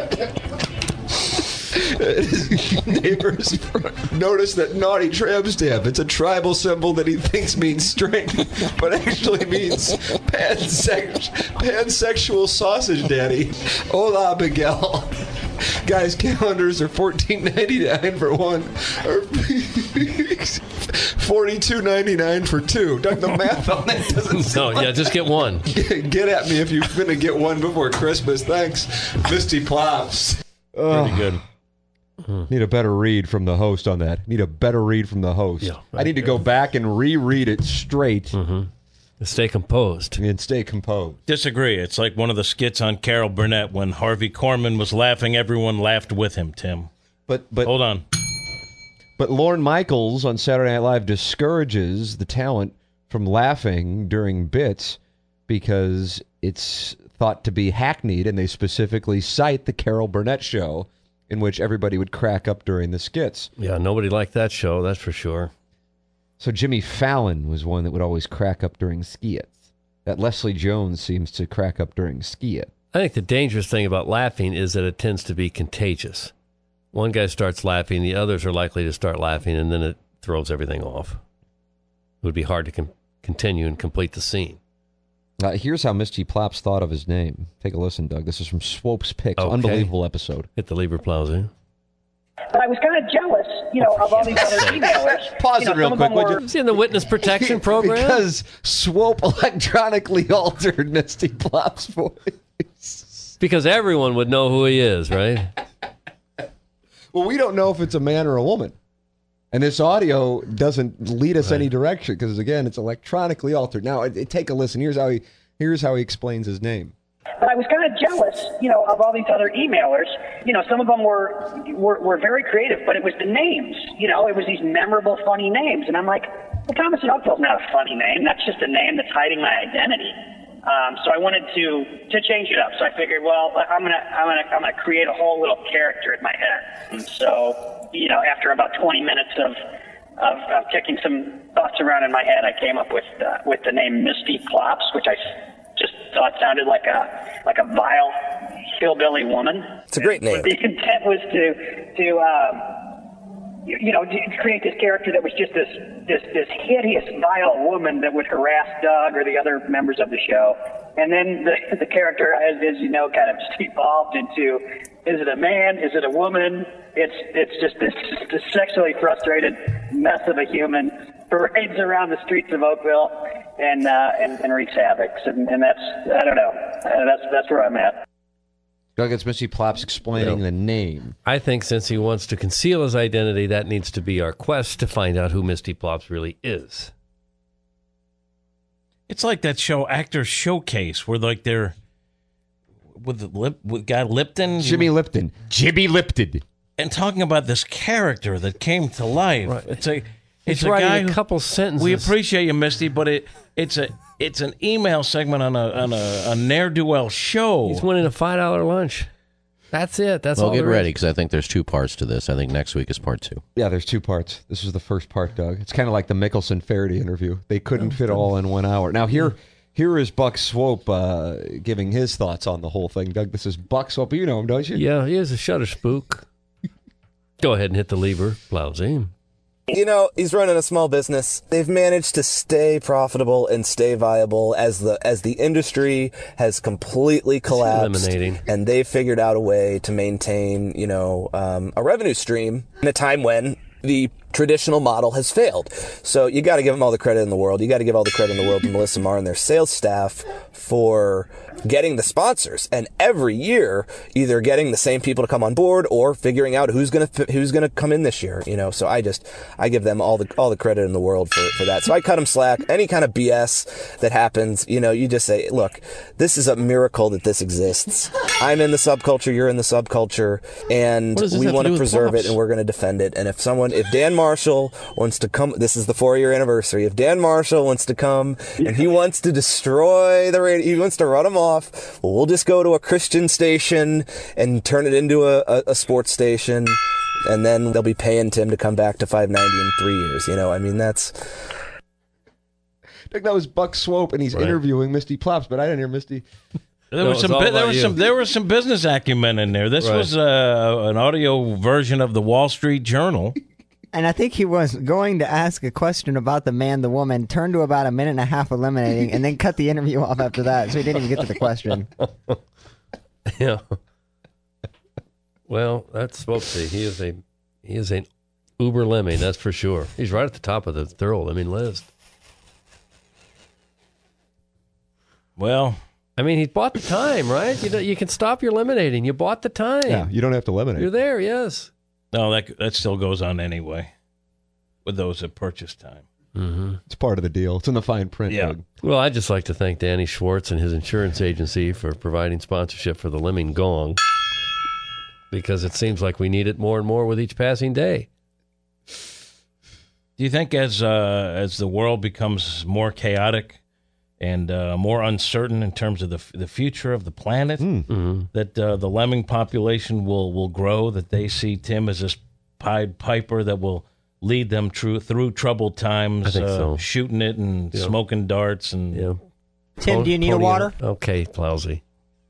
His neighbors notice that naughty tramp stamp. It's a tribal symbol that he thinks means strength, but actually means pansex- pansexual sausage daddy. Hola, Miguel. Guys, calendars are fourteen ninety-nine for one, or forty-two ninety-nine for two. Doug, the math on that doesn't. No, yeah, just get one. Get, get at me if you're gonna get one before Christmas. Thanks, Misty Plops. Pretty good. Need a better read from the host on that. Need a better read from the host. Yeah, I need to go back and reread it straight Mm-hmm. Stay composed. and stay composed. Disagree. It's like one of the skits on Carol Burnett when Harvey Korman was laughing. Everyone laughed with him, Tim. But but Hold on. But Lorne Michaels on Saturday Night Live discourages the talent from laughing during bits because it's thought to be hackneyed, and they specifically cite the Carol Burnett show in which everybody would crack up during the skits. Yeah, nobody liked that show, that's for sure. So Jimmy Fallon was one that would always crack up during skits. That Leslie Jones seems to crack up during skit. I think the dangerous thing about laughing is that it tends to be contagious. One guy starts laughing, the others are likely to start laughing, and then it throws everything off. It would be hard to com- continue and complete the scene. Uh, here's how Misty Plops thought of his name. Take a listen, Doug. This is from Swope's Picks. Okay. Unbelievable episode. Hit the lever plows, eh? But I was kind of jealous, you know, of all these other emailers. Pause you know, it real some of quick, them would were- you? Is he in the witness protection program? Because Swope electronically altered Misty Plop's voice. Because everyone would know who he is, right? Well, we don't know if it's a man or a woman. And this audio doesn't lead us Right. any direction because, again, it's electronically altered. Now, it, it- take a listen. Here's how he here's how he explains his name. But I was kind of jealous, you know, of all these other emailers. You know, some of them were, were were very creative, but it was the names. You know, it was these memorable, funny names, and I'm like, well, Thomas and Oakville's not a funny name. That's just a name that's hiding my identity. Um, so I wanted to to change it up. So I figured, well, I'm gonna I'm gonna I'm gonna create a whole little character in my head. And so, you know, after about twenty minutes of of, of kicking some thoughts around in my head, I came up with uh, with the name Misty Plops, which I just thought sounded like a like a vile hillbilly woman. It's a great name. The intent was to to um, you, you know to create this character that was just this this this hideous vile woman that would harass Doug or the other members of the show, and then the the character, as, as you know, kind of just evolved into: is it a man? Is it a woman? It's it's just this, this sexually frustrated mess of a human parades around the streets of Oakville and uh, and, and wreaks havoc. And, and that's I don't know. Uh, that's that's where I'm at. Doug, it's Misty Plops explaining Yeah. the name. I think since he wants to conceal his identity, that needs to be our quest to find out who Misty Plops really is. It's like that show, Actors Showcase, where like they're with the lip with guy Lipton, Jimmy Lipton. Jimmy Lipton. and talking about this character that came to life. Right. It's a He's it's a writing guy a who- couple sentences. We appreciate you, Misty, but it it's a it's an email segment on a on a, a ne'er do well show. He's winning a five dollar lunch. That's it. That's Well, all. get there is. ready because I think there's two parts to this. I think next week is part two. Yeah, there's two parts. This is the first part, Doug. It's kind of like the Mickelson Faraday interview. They couldn't fit all in one hour. Now here, here is Buck Swope uh, giving his thoughts on the whole thing. Doug, this is Buck Swope. You know him, don't you? Yeah, he is a shutter spook. Go ahead and hit the lever, Blousy. You know, he's running a small business. They've managed to stay profitable and stay viable as the as the industry has completely collapsed. Eliminating. And they've figured out a way to maintain, you know, um, a revenue stream in a time when the traditional model has failed. So you got to give them all the credit in the world. You got to give all the credit in the world to Melissa Marr and their sales staff for getting the sponsors, and every year either getting the same people to come on board or figuring out who's gonna who's gonna come in this year. You know, so I just I give them all the all the credit in the world for for that. So I cut them slack. Any kind of B S that happens, you know, you just say, look, this is a miracle that this exists. I'm in the subculture, you're in the subculture, and we want to preserve it, and we're going to defend it. And if someone, if Dan Marshall wants to come, this is the four year anniversary. If Dan Marshall wants to come and he wants to destroy the radio, he wants to run them off. Well, we'll just go to a Christian station and turn it into a, a, a sports station, and then they'll be paying Tim to come back to five ninety in three years. You know, I mean, that's. I think that was Buck Swope, and he's Right. interviewing Misty Plops, but I didn't hear Misty. There No, was it's some all bu- there about was you. some there was some business acumen in there. This Right. was uh, an audio version of the Wall Street Journal. And I think he was going to ask a question about the man, the woman, turned to about a minute and a half eliminating, and then cut the interview off after that, so he didn't even get to the question. Yeah. Well, that's Swopesy. He is a he is an uber lemming, that's for sure. He's right at the top of the thorough lemming list. Well, I mean, he bought the time, right? You know, you can stop your eliminating. You bought the time. Yeah, you don't have to eliminate. You're there, yes. no, that that still goes on anyway with those at purchase time. Mm-hmm. It's part of the deal. It's in the fine print. Yeah. Doug. Well, I'd just like to thank Danny Schwartz and his insurance agency for providing sponsorship for the Lemming Gong, because it seems like we need it more and more with each passing day. Do you think as uh, as the world becomes more chaotic and uh, more uncertain in terms of the f- the future of the planet, Mm-hmm. that uh, the lemming population will, will grow, that they see Tim as this Pied Piper that will lead them through, through troubled times, I think uh, so. shooting it and Yeah. smoking darts? And Yeah. Tim, do you need a Pony- water? Okay, lousy.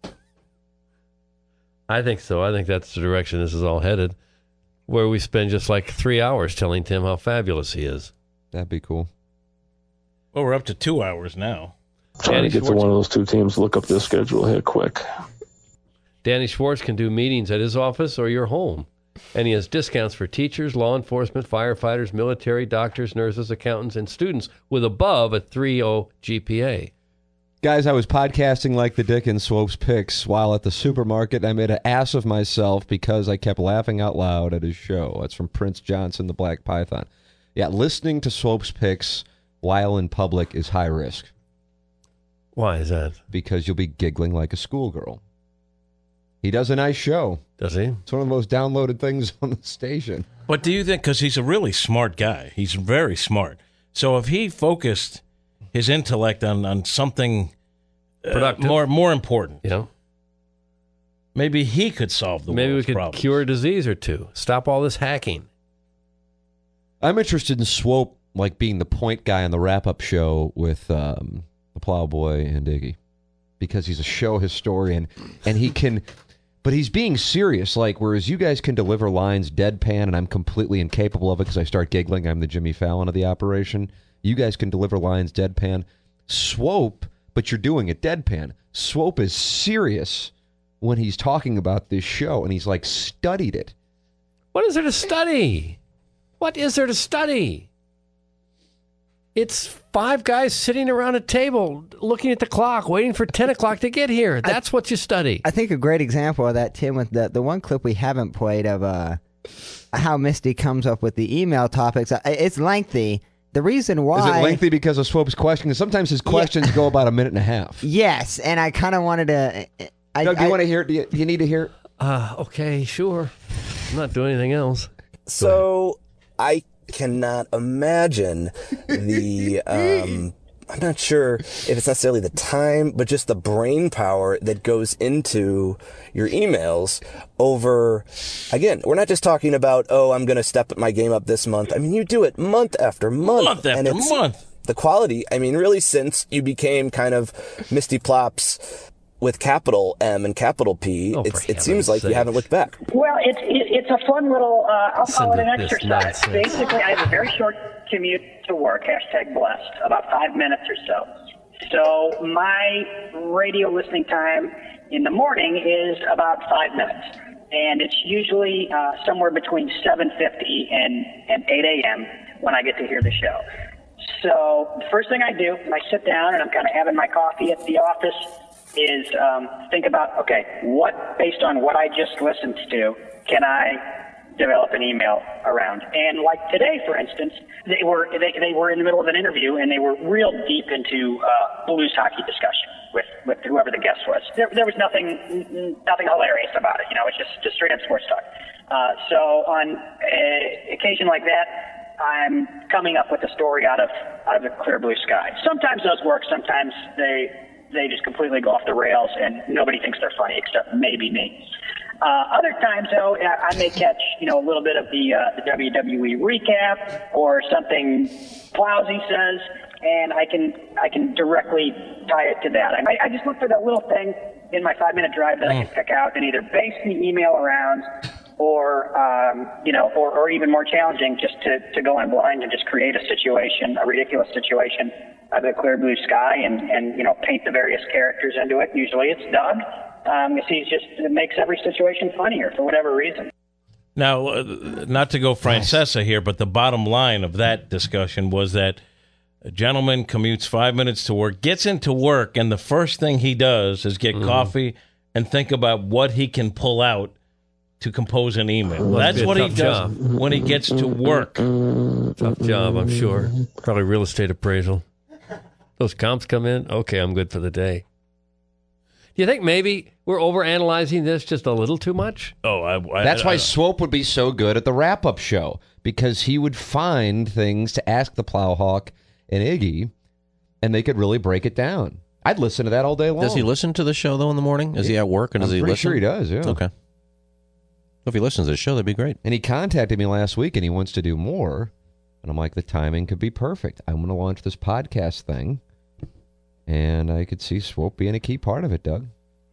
I think so. I think that's the direction this is all headed, where we spend just like three hours telling Tim how fabulous he is. That'd be cool. Well, we're up to two hours now. Trying Danny to get to Schwartz- one of those two teams, look up their schedule here quick. Danny Schwartz can do meetings at his office or your home. And he has discounts for teachers, law enforcement, firefighters, military, doctors, nurses, accountants, and students with above a three point oh G P A. Guys, I was podcasting like the Dick in Swope's Picks while at the supermarket. I made an ass of myself because I kept laughing out loud at his show. That's from Prince Johnson, the Black Python. Yeah, listening to Swope's Picks while in public is high risk. Why is that? Because you'll be giggling like a schoolgirl. He does a nice show. Does he? It's one of the most downloaded things on the station. But do you think, because he's a really smart guy, he's very smart. So if he focused his intellect on, on something uh, Productive. more more important, You know, maybe he could solve the maybe we world's could problems. cure a disease or two. Stop all this hacking. I'm interested in Swope like being the point guy on the wrap-up show with um, the Plowboy and Iggy, because he's a show historian and he can, but he's being serious. Like, whereas you guys can deliver lines deadpan and I'm completely incapable of it because I start giggling. I'm the Jimmy Fallon of the operation. You guys can deliver lines deadpan. Swope, but you're doing it deadpan. Swope is serious when he's talking about this show, and he's like studied it. What is there to study? What is there to study? It's five guys sitting around a table looking at the clock, waiting for ten o'clock to get here. That's what you study. I think a great example of that, Tim, with the the one clip we haven't played of uh, how Misty comes up with the email topics. I- It's lengthy. The reason why Is it lengthy because of Swope's question? 'Cause sometimes his questions go about a minute and a half. Yes, and I kind of wanted to. I, Doug, do you I- want to hear it? Do you, do you need to hear it? Uh, okay, sure. I'm not doing anything else. So I cannot imagine the um I'm not sure if it's necessarily the time, but just the brain power that goes into your emails over, again, we're not just talking about, oh, I'm going to step my game up this month. I mean, you do it month after month. Month and after it's month. The quality, I mean, really, since you became kind of Misty Plop's with capital M and capital P, Oh, it's, for it seems like you heaven's haven't looked back. Well, it's it, it's a fun little. Uh, I'll call it Listen an to this exercise. nonsense. Basically, I have a very short commute to work. Hashtag blessed. About five minutes or so. So my radio listening time in the morning is about five minutes, and it's usually uh, somewhere between seven fifty and and eight a.m. when I get to hear the show. So the first thing I do when I sit down and I'm kind of having my coffee at the office is um, think about, okay, what, based on what I just listened to, can I develop an email around? And like today, for instance, they were they, they were in the middle of an interview and they were real deep into uh, Blues hockey discussion with, with whoever the guest was. There, there was nothing nothing hilarious about it, you know, it's just, just straight up sports talk. Uh, so on a occasion like that, I'm coming up with a story out of out of the clear blue sky. Sometimes those work, sometimes they they just completely go off the rails and nobody thinks they're funny except maybe me. Uh, other times, though, I may catch, you know, a little bit of the, uh, the W W E recap or something Plowsy says, and I can I can directly tie it to that. I, I just look for that little thing in my five-minute drive that I can pick out and either base the email around or, um, you know, or, or even more challenging, just to, to go in blind and just create a situation, a ridiculous situation out of the clear blue sky and, and, you know, paint the various characters into it. Usually it's Doug. Um, you see, it's just, it makes every situation funnier for whatever reason. Now, uh, not to go Francesa here, but the bottom line of that discussion was that a gentleman commutes five minutes to work, gets into work, and the first thing he does is get mm. coffee and think about what he can pull out to compose an email. Well, That's what he does job. when he gets to work. Tough job, I'm sure. Probably real estate appraisal. Those comps come in, okay, I'm good for the day. Do you think maybe we're overanalyzing this just a little too much? Oh, I, I, That's I, why I, Swope would be so good at the wrap-up show, because he would find things to ask the Plowhawk and Iggy, and they could really break it down. I'd listen to that all day long. Does he listen to the show, though, in the morning? Is he at work, and does I'm he pretty listen? sure he does, yeah. Okay. If he listens to the show, that'd be great. And he contacted me last week, and he wants to do more. And I'm like, the timing could be perfect. I'm going to launch this podcast thing, and I could see Swope being a key part of it, Doug.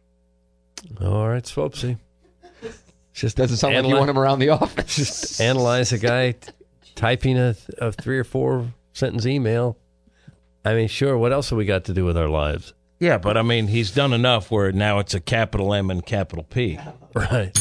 All right, Swopesy. Just doesn't sound analyze, like you want him around the office. Just analyze a guy t- typing a, a three or four sentence email. I mean, sure, what else have we got to do with our lives? Yeah, but I mean, he's done enough where now it's a capital M and capital P. Right.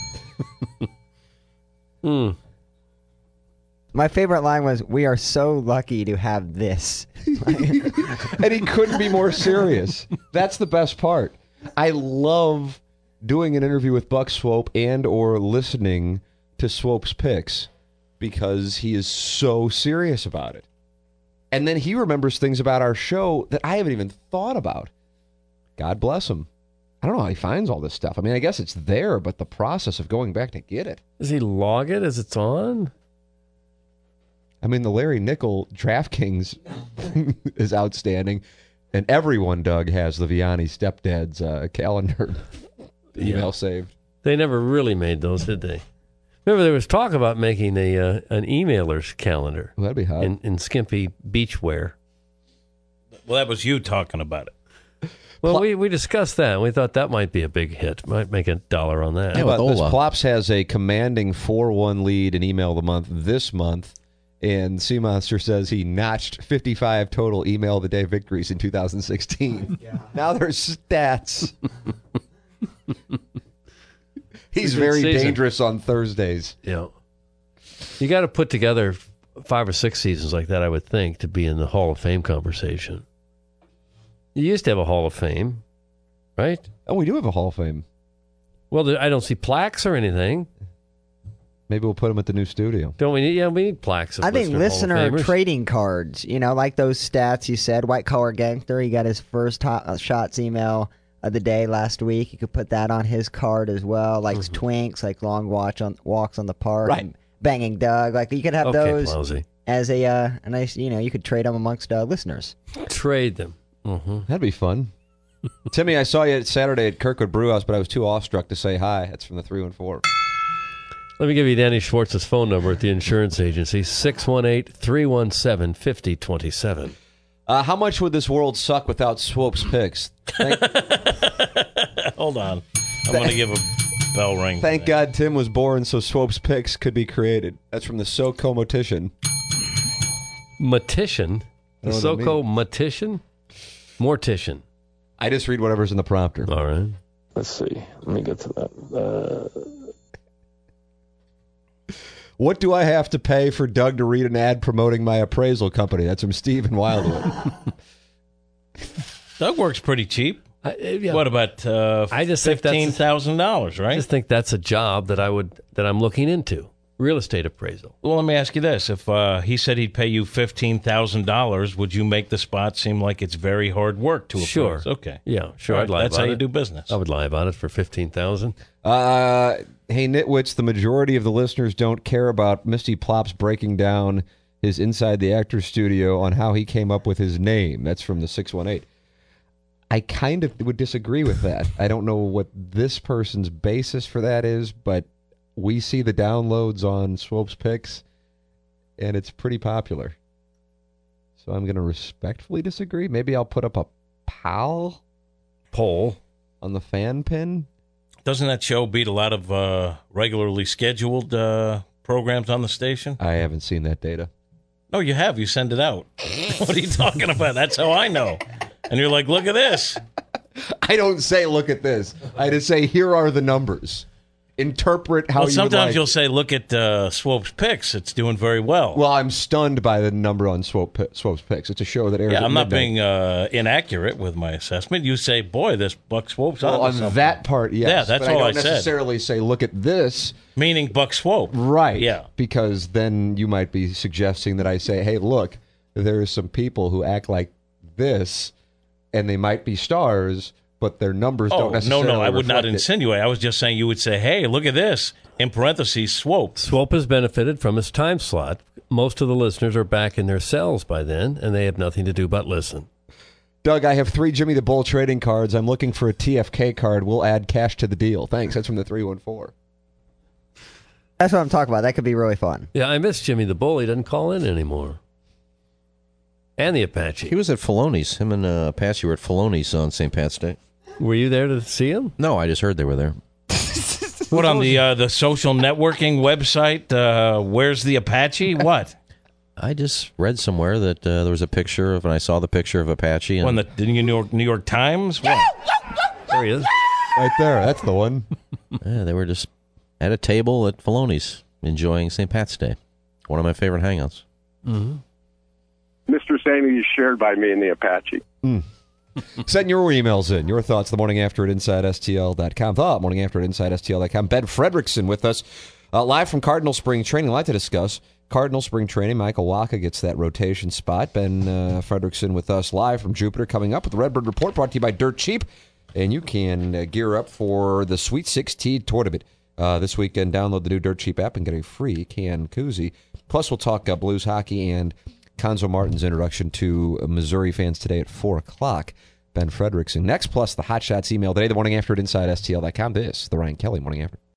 Hmm. My favorite line was, "We are so lucky to have this." And he couldn't be more serious. That's the best part. I love doing an interview with Buck Swope and or listening to Swope's picks because he is so serious about it. And then he remembers things about our show that I haven't even thought about. God bless him. I don't know how he finds all this stuff. I mean, I guess it's there, but the process of going back to get it. Does he log it as it's on? I mean, the Larry Nickel DraftKings is outstanding. And everyone, Doug, has the Vianney stepdad's uh, calendar email yeah. saved. They never really made those, did they? Remember, there was talk about making a uh, an emailer's calendar. Well, that'd be hot. In, in skimpy beachwear. Well, that was you talking about it. Well, Pl- we, we discussed that. We thought that might be a big hit. Might make a dollar on that. Yeah, but this Plops has a commanding four one lead in email of the month this month. And Sea Monster says he notched fifty-five total email of the day victories in two thousand sixteen. Yeah. Now there's stats. He's very season. dangerous on Thursdays. Yeah. You got to put together five or six seasons like that, I would think, to be in the Hall of Fame conversation. You used to have a Hall of Fame, right? Oh, we do have a Hall of Fame. Well, I don't see plaques or anything. Maybe we'll put them at the new studio. Don't we need? Yeah, we need plaques. I think listener trading cards. You know, like those stats you said. White Collar Gangster, he got his first hot shots email of the day last week. You could put that on his card as well. Like mm-hmm. Twinks, like long watch on walks on the park. Right. Banging Doug. Like you could have okay, those Plowsy. as a uh, a nice. You know, you could trade them amongst uh, listeners. Trade them. Mm-hmm. That'd be fun. Timmy, I saw you Saturday at Kirkwood Brewhouse, but I was too awestruck to say hi. That's from the three one four. Let me give you Danny Schwartz's phone number at the insurance agency, six one eight, three one seven, five zero two seven. Uh, how much would this world suck without Swope's picks? Thank, Hold on. I'm going to give a bell ring. Thank God Tim was born so Swope's picks could be created. That's from the SoCo Motician. Matician? The I don't know what that SoCo Matician? Mortician. I just read whatever's in the prompter. All right. Let's see. Let me get to that. Uh, What do I have to pay for Doug to read an ad promoting my appraisal company? That's from Stephen Wildwood. Doug works pretty cheap. I, yeah. What about uh, I just think that's- fifteen thousand dollars, right? I just think that's a job that I would that I'm looking into. Real estate appraisal. Well, let me ask you this: if uh, he said he'd pay you fifteen thousand dollars, would you make the spot seem like it's very hard work to appraise? Sure. Okay. Yeah, sure. All I'd right, lie That's about how you it. do business. I would lie about it for fifteen thousand. Uh, hey, Nitwits, the majority of the listeners don't care about Misty Plops breaking down his Inside the Actors Studio on how he came up with his name. That's from the six one eight. I kind of would disagree with that. I don't know what this person's basis for that is, but we see the downloads on Swope's Picks, and it's pretty popular. So I'm going to respectfully disagree. Maybe I'll put up a pal poll on the fan pin. Doesn't that show beat a lot of uh, regularly scheduled uh, programs on the station? I haven't seen that data. No, you have. You send it out. What are you talking about? That's how I know. And you're like, look at this. I don't say, look at this. I just say, here are the numbers. Interpret how well, you sometimes would like. you'll say, look at uh, Swope's Picks. It's doing very well. Well, I'm stunned by the number on Swope, Swope's Picks. It's a show that airs yeah, at I'm not midnight. being uh, inaccurate with my assessment. You say, boy, this Buck Swope's Well, onto on something. that part, yes. Yeah, that's but all I I don't said. necessarily say, look at this. Meaning Buck Swope. Right. Yeah. Because then you might be suggesting that I say, hey, look, there are some people who act like this, and they might be stars, but their numbers Oh, don't necessarily no, no, I would not reflect it. insinuate. I was just saying you would say, hey, look at this. In parentheses, Swope. Swope has benefited from his time slot. Most of the listeners are back in their cells by then, and they have nothing to do but listen. Doug, I have three Jimmy the Bull trading cards. I'm looking for a T F K card. We'll add cash to the deal. Thanks. That's from the three one four. That's what I'm talking about. That could be really fun. Yeah, I miss Jimmy the Bull. He doesn't call in anymore. And the Apache. He was at Filoni's. Him and uh, Apache were at Filoni's on Saint Pat's Day. Were you there to see him? No, I just heard they were there. What, on the uh, the social networking website? Uh, where's the Apache? What? I just read somewhere that uh, there was a picture of, and I saw the picture of Apache. And When the, the New York New York Times? What? There he is. Right there. That's the one. yeah, they were just at a table at Filoni's enjoying Saint Pat's Day. One of my favorite hangouts. Mm-hmm. Mister Samey is shared by me and the Apache. Mm. Send your emails in. Your thoughts the morning after at inside S T L dot com. The morning after at inside S T L dot com. Ben Fredrickson with us uh, live from Cardinal Spring Training. I'd like to discuss Cardinal Spring Training. Michael Waka gets that rotation spot. Ben uh, Fredrickson with us live from Jupiter. Coming up with the Redbird Report brought to you by Dirt Cheap. And you can uh, gear up for the Sweet sixteen tournament uh, this weekend. Download the new Dirt Cheap app and get a free can koozie. Plus, we'll talk uh, Blues hockey and Conzo Martin's introduction to Missouri fans today at four o'clock. Ben Fredrickson. Next, plus the Hot Shots email today, the morning after at inside S T L dot com. This, the Ryan Kelly Morning After.